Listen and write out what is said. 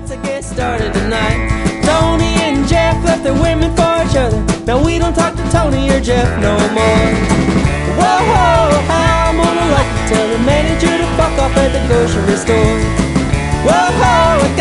let's get started tonight. Tony and Jeff left their women for each other. Now we don't talk to Tony or Jeff no more. Whoa, how I'm gonna like to tell the manager to fuck off at the grocery store. Whoa,